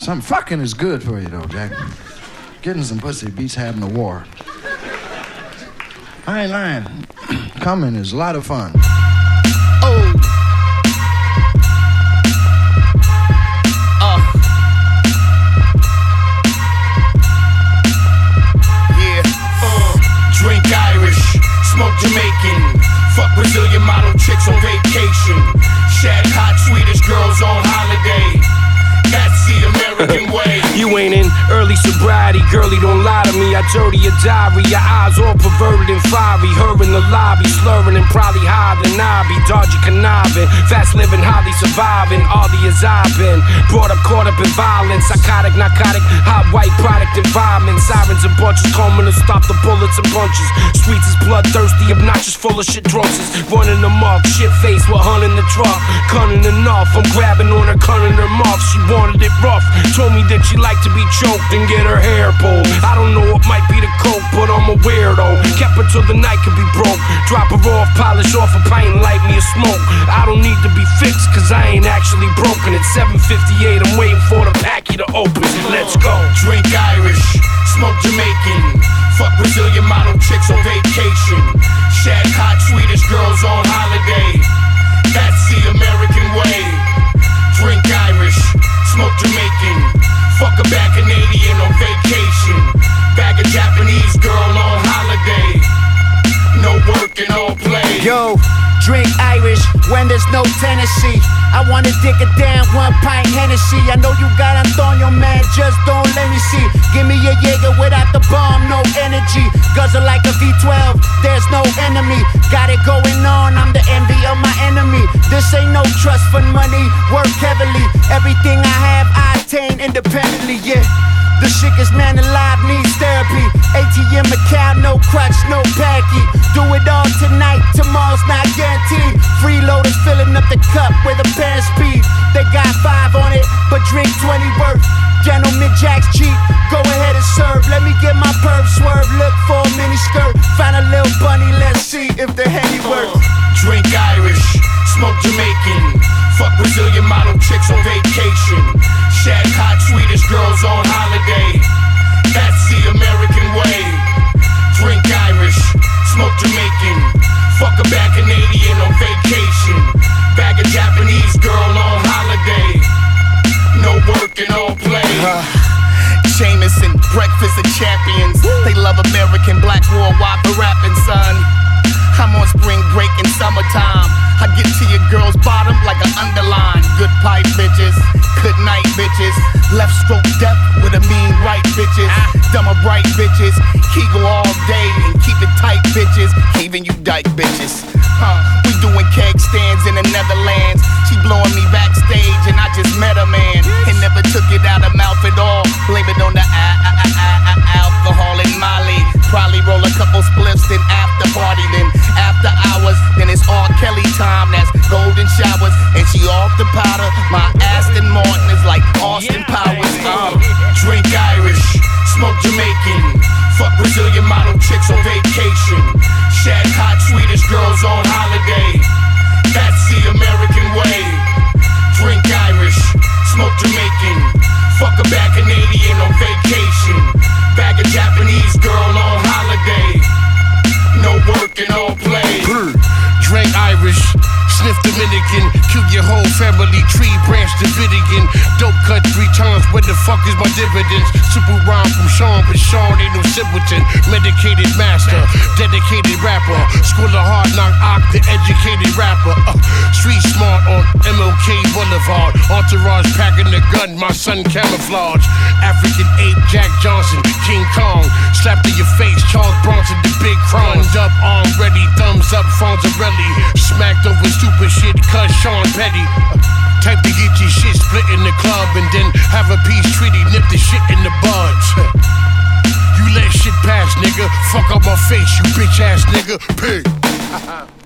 Some fucking is good for you, though, Jack. Getting some pussy beats having a war. I ain't lying. Coming is a lot of fun. Oh. Yeah. Drink Irish, smoke Jamaican, fuck Brazilian model chicks on vacation, shag hot Swedish girls on holiday. That's the American way. You ain't in early sobriety, girlie, don't lie to me. I dirty your diary, your eyes all perverted and fiery. Her in the lobby, slurring and probably higher than I be. Dodgy conniving, fast living, highly surviving. All the as I've been, brought up, caught up in violence. Psychotic, narcotic, hot white product environment. Sirens and bunches coming to stop the bullets and punches. Streets is bloodthirsty, obnoxious, full of shit drunks. Running them off, shit face with hun in the truck. Cunning enough, I'm grabbing on her, cunning her muff. She wanted it rough, told me that she like to be choked and get her hair pulled. I don't know, it might be the coke, but I'm a weirdo. Kept her till the night could be broke. Drop her off, polish off a pint and light me a smoke. I don't need to be fixed, cause I ain't actually broken. It's 7:58, I'm waiting for the packy to open. Let's go. Drink Irish, smoke Jamaican, fuck Brazilian model chicks on vacation, shag hot Swedish girls on holiday. That's the American way. Drink Irish, smoke Jamaican, fuck a bad Canadian on vacation, bag a Japanese girl on holiday. No work and all play. Yo, drink Irish when there's no Tennessee. I wanna dig it down, 1 pint Hennessy. I know you got Antonio, man, just don't let me see. Give me a Jaeger without the bomb, no energy. Guzzle like a V12, there's no enemy. Got it going on, I'm the envy of my enemy. This ain't no trust fund money, work heavily. Everything I have, I attain independently, yeah. The sickest man alive needs therapy. ATM account, no crutch, no packy. Do it all tonight, tomorrow's not guaranteed. Freeloaders filling up the cup with a pan speed. They got 5 on it, but drink 20 worth. Gentleman Jack's cheap, go ahead and serve. Let me get my perp swerve, look for a mini skirt. Find a little bunny, let's see if the henny works. Drink Irish, smoke Jamaican, fuck Brazilian model chicks on vacation, shag hot Swedish girls on holiday. That's the American way. Drink Irish, smoke Jamaican, fuck a bad Canadian on vacation, bag a Japanese girl on holiday. No work and all play. Jameson, breakfast of champions. They love American blacks worldwide for rapping, son. I'm on spring break in summertime. I get to your girl's bottom like an underline. Good pipe bitches, good night bitches. Left stroke death with a mean right bitches. Dumber bright bitches, Kegel all day and keep it tight bitches. Even you dyke bitches. We doing keg stands in the Netherlands. She blowing me backstage and I just met her, man. And never took it out her mouth at all. Blame it on the alcohol and Molly. Probably roll a couple spliffs, then after party, then after hours, then it's R. Kelly time. That's golden showers, and she off the powder. My Aston Martin is like Austin Powers. Drink Irish, smoke Jamaican, fuck Brazilian model chicks on vacation, shag hot Swedish girls on holiday. That's the American way. Drink Irish, smoke Jamaican, fuck a bad Canadian on vacation, bag a Japanese girl on holiday. No work and all play. Drink Irish, sniff Dominican, kill your whole family tree, branch Davidian. Dope cut 3 times, where the fuck is my dividends? Simple rhyme from Sean, but Sean ain't no simpleton. Medicated master, dedicated rapper. School of hard knock, the educated rapper. Street smart on MLK Boulevard. Entourage packing the gun, my son camouflage. African ape, Jack Johnson, King Kong. Slapped in your face, Charles Bronson, the big crime. Up, arm ready, thumbs up, Fonzarelli. Smacked over stupid shit, cuz Sean Petty. Type to get your shit split in the club and then have a peace treaty, nip the shit in the buds. You let shit pass, nigga. Fuck up my face, you bitch ass nigga. Pig.